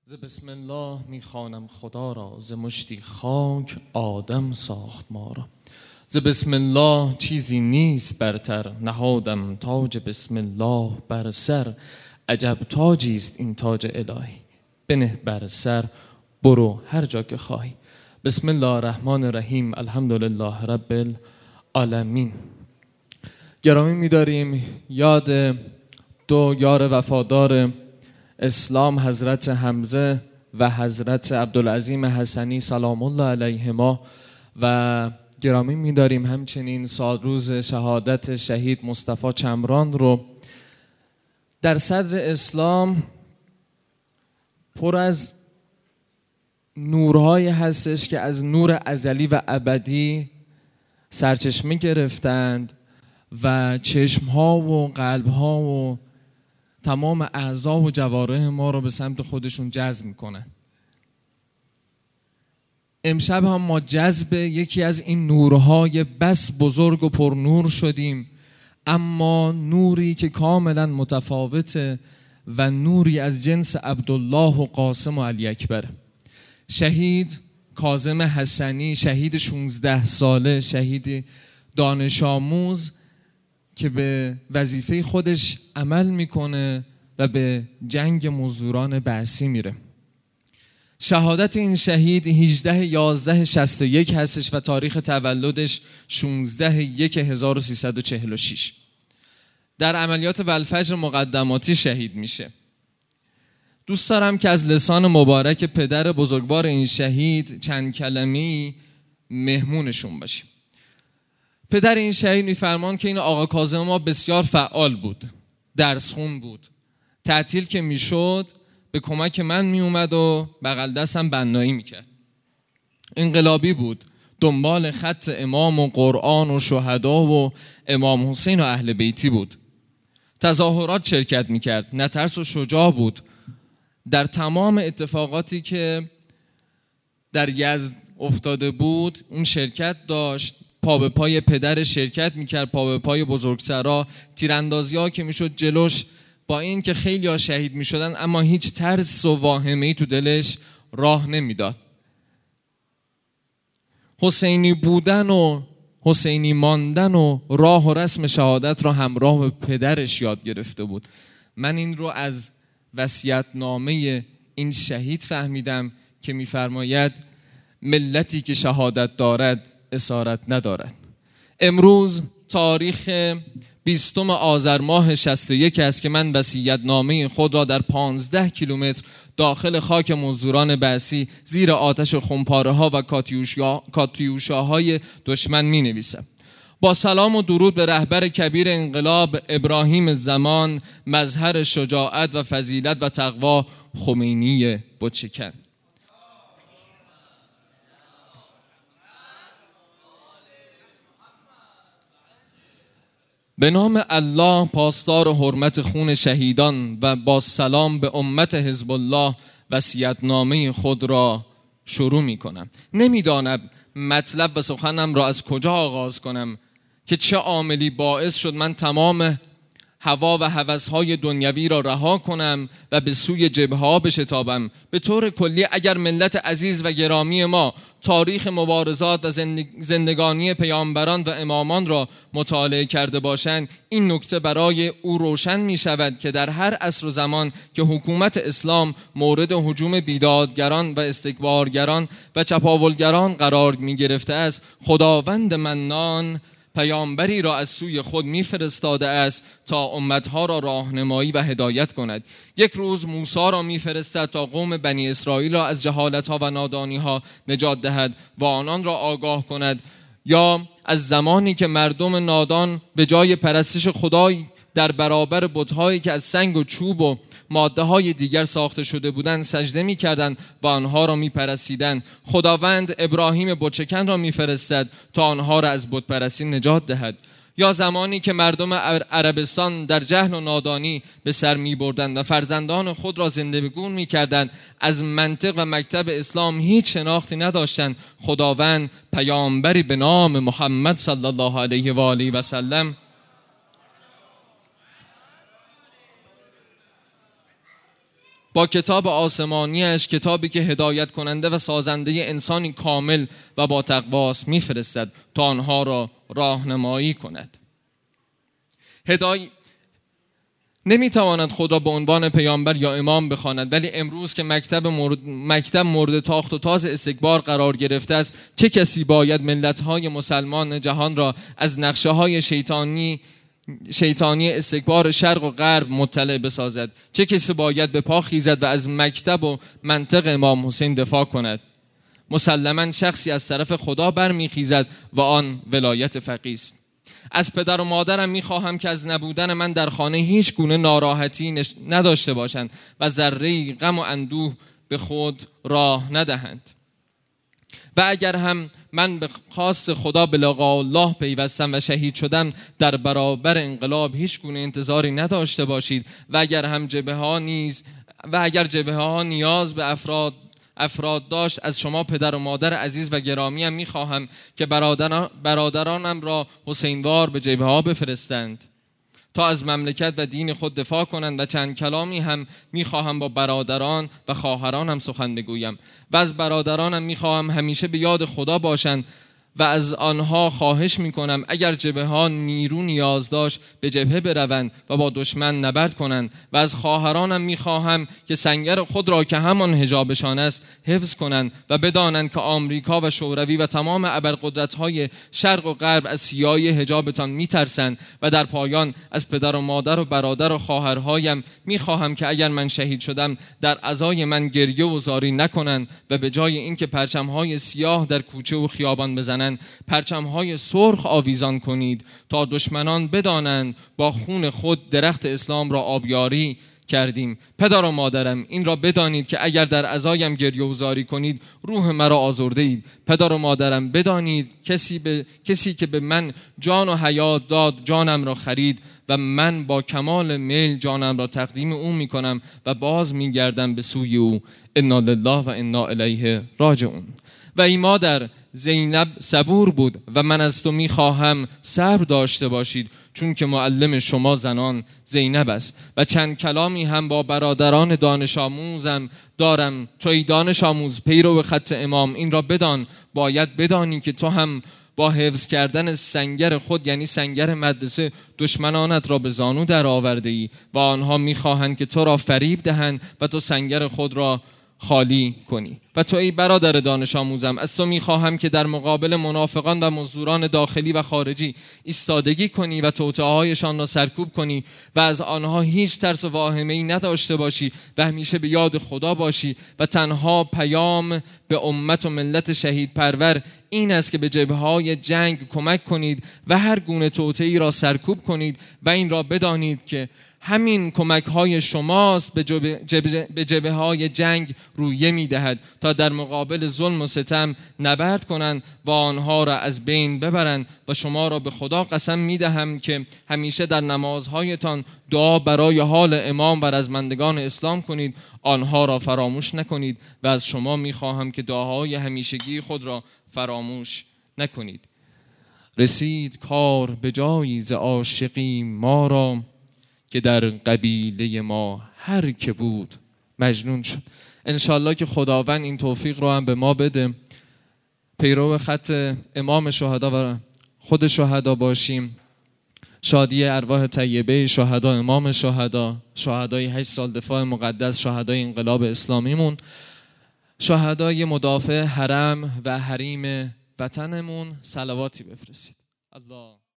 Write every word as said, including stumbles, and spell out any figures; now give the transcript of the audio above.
ز بسم الله میخوانم خدا را، ز مشتی خاک آدم ساخت ما را. ز بسم الله چیزی نیست برتر، نهادم تاج بسم الله بر سر. عجب تاجی است این تاج الهی، بنه بر سر برو هر جا که خواهی. بسم الله الرحمن الرحیم، الحمدلله رب العالمین. گرامی می‌داریم یاد دو یار وفادار اسلام، حضرت حمزه و حضرت عبدالعظیم حسنی سلام الله علیهما، و گرامی می‌داریم همچنین سالروز شهادت شهید مصطفی چمران رو. در صدر اسلام پر از نورهایی هستش که از نور ازلی و ابدی سرچشمه گرفتند و چشمها و قلبها و تمام اعضا و جوارح ما رو به سمت خودشون جذب میکنن. امشب هم ما جذب یکی از این نورهای بس بزرگ و پر نور شدیم، اما نوری که کاملا متفاوته و نوری از جنس عبدالله و قاسم و علی اکبر. شهید کاظم حسنی، شهید شانزده ساله، شهید دانش آموز که به وظیفه خودش عمل میکنه و به جنگ مزدوران بعثی میره. شهادت این شهید هجده یازده شصت و یک هستش و تاریخ تولدش شانزده یک هزار و سیصد و چهل و شش. در عملیات والفجر مقدماتی شهید میشه. دوست دارم که از لسان مبارک پدر بزرگوار این شهید چند کلمه‌ای مهمونشون باشیم. پدر این شهید میفرمان که این آقا کاظم ما بسیار فعال بود، درسخون بود، تعطیل که میشد به کمک من میومد و بغل دستم بنایی میکرد. انقلابی بود، دنبال خط امام و قرآن و شهدا و امام حسین و اهل بیتی بود. تظاهرات شرکت میکرد، نترس و شجاع بود. در تمام اتفاقاتی که در یزد افتاده بود اون شرکت داشت، پا به پای پدر شرکت میکرد، پا به پای بزرگترا، تیراندازی ها که میشد جلوش، با این که خیلی ها شهید میشدن اما هیچ ترس و واهمه‌ای تو دلش راه نمیداد. حسینی بودن و حسینی ماندن و راه و رسم شهادت را همراه به پدرش یاد گرفته بود. من این رو از وصیت‌نامه این شهید فهمیدم که میفرماید ملتی که شهادت دارد اسارت ندارد. امروز تاریخ بیستم آذر ماه شصت و یک است که من وصیت‌نامه خود را در پانزده کیلومتر داخل خاک مزدوران بعثی زیر آتش خمپاره ها و کاتیوشاهای دشمن می نویسم. با سلام و درود به رهبر کبیر انقلاب ابراهیم زمان، مظهر شجاعت و فضیلت و تقوا، خمینی بتشکن. به نام الله پاسدار و حرمت خون شهیدان و با سلام به امت حزب الله وصیت‌نامه خود را شروع می کنم. نمیدانم مطلب و سخنم را از کجا آغاز کنم که چه عاملی باعث شد من تمام هوا و هوس‌های دنیوی را رها کنم و به سوی جبهه‌ها بشتابم. به طور کلی اگر ملت عزیز و گرامی ما تاریخ مبارزات و زندگانی پیامبران و امامان را مطالعه کرده باشند، این نکته برای او روشن می شود که در هر عصر و زمان که حکومت اسلام مورد هجوم بیدادگران و استکبارگران و چپاولگران قرار می گرفته است، خداوند منان پیامبری را از سوی خود میفرستاده است تا امتها را راهنمایی و هدایت کند. یک روز موسی را میفرستد تا قوم بنی اسرائیل را از جهالتها و نادانیها نجات دهد و آنان را آگاه کند، یا از زمانی که مردم نادان به جای پرستش خدای در برابر بت‌هایی که از سنگ و چوب و ماده‌های دیگر ساخته شده بودند سجده می‌کردند و آنها را می‌پرستیدند، خداوند ابراهیم بتچکن را می‌فرستد تا آنها را از بت‌پرستی نجات دهد. یا زمانی که مردم عربستان در جهل و نادانی به سر می‌بردند و فرزندان خود را زنده‌گون می‌کردند، از منطق و مکتب اسلام هیچ شناختی نداشتند، خداوند پیامبری به نام محمد صلی الله علیه و آله و سلم با کتاب آسمانیش، کتابی که هدایت کننده و سازنده انسانی کامل و با تقواست، میفرستد تا آنها را راهنمایی کند. هدایت نمیتواند خود را به عنوان پیامبر یا امام بخواند، ولی امروز که مکتب مورد, مکتب مورد تاخت و تاز استکبار قرار گرفته است، چه کسی باید ملت‌های مسلمان جهان را از نقشه‌های شیطانی شیطانی استکبار شرق و غرب مطلع بسازد؟ چه کسی باید به پا خیزد و از مکتب و منطق امام حسین دفاع کند؟ مسلماً شخصی از طرف خدا برمیخیزد و آن ولایت فقیه است. از پدر و مادرم میخواهم که از نبودن من در خانه هیچ گونه ناراحتی نش... نداشته باشند و ذره‌ای غم و اندوه به خود راه ندهند. و اگر هم من به خواست خدا به لقاء الله پیوستم و شهید شدم، در برابر انقلاب هیچ گونه انتظاری نداشته باشید. و اگر هم جبهه ها نیز و اگر جبهه ها نیاز به افراد افراد داشت، از شما پدر و مادر عزیز و گرامیم میخواهم که برادران برادرانم را حسینوار به جبهه ها بفرستند تا از مملکت و دین خود دفاع کنند. و چند کلامی هم میخواهم با برادران و خواهرانم سخن بگویم. و از برادرانم میخواهم همیشه به یاد خدا باشند و از آنها خواهش میکنم اگر جبهه ها نیرو نیاز داشت به جبهه بروند و با دشمن نبرد کنند. و از خواهرانم میخواهم که سنگر خود را که همان حجابشان است حفظ کنند و بدانند که آمریکا و شوروی و تمام ابرقدرت‌های شرق و غرب از سیایی حجابتان میترسند. و در پایان از پدر و مادر و برادر و خواهرهایم میخواهم که اگر من شهید شدم در عزای من گریه و زاری نکنند و به جای اینکه پرچم‌های سیاه در کوچه و خیابان بزنند، پرچم‌های سرخ آویزان کنید تا دشمنان بدانند با خون خود درخت اسلام را آبیاری کردیم. پدر و مادرم، این را بدانید که اگر در عزایم گریه و زاری کنید روح مرا آزرده اید. پدر و مادرم، بدانید کسی, به... کسی که به من جان و حیات داد جانم را خرید و من با کمال میل جانم را تقدیم او می کنم و باز می گردم به سوی او. انا لله و انا الیه راجعون. و ای مادر، زینب صبور بود و من از تو می خواهم صبر داشته باشید، چون که معلم شما زنان زینب است. و چند کلامی هم با برادران دانش آموزم دارم. تو ای دانش آموز پیرو خط امام، این را بدان، باید بدانی که تو هم با حفظ کردن سنگر خود، یعنی سنگر مدرسه، دشمنانت را به زانو در آورده ای و آنها میخواهند که تو را فریب دهند و تو سنگر خود را خالی کنی. و تو ای برادر دانش آموزم، از تو میخواهم که در مقابل منافقان و مزدوران داخلی و خارجی ایستادگی کنی و توطئه‌هایشان را سرکوب کنی و از آنها هیچ ترس و واهمه‌ای نداشته باشی و همیشه به یاد خدا باشی. و تنها پیام به امت و ملت شهید پرور این است که به جبهه‌های جنگ کمک کنید و هر گونه توطئه‌ای را سرکوب کنید و این را بدانید که همین کمک های شماست به جبه, جبه, به جبه های جنگ رویه می دهد تا در مقابل ظلم و ستم نبرد کنند و آنها را از بین ببرند. و شما را به خدا قسم می دهم که همیشه در نمازهایتان دعا برای حال امام و رزمندگان اسلام کنید، آنها را فراموش نکنید و از شما می خواهم که دعاهای همیشگی خود را فراموش نکنید. رسید کار به جایی ز عاشقی ما را، که در قبیله ما هر که بود مجنون شد. انشالله که خداوند این توفیق رو هم به ما بده، پیرو خط امام شهدا و خود شهدا باشیم. شادی ارواح طیبه شهدا، امام شهدا، شهدای هشت سال دفاع مقدس، شهدای انقلاب اسلامیمون، شهدای مدافع حرم و حریم وطنمون، صلواتی بفرستید. الله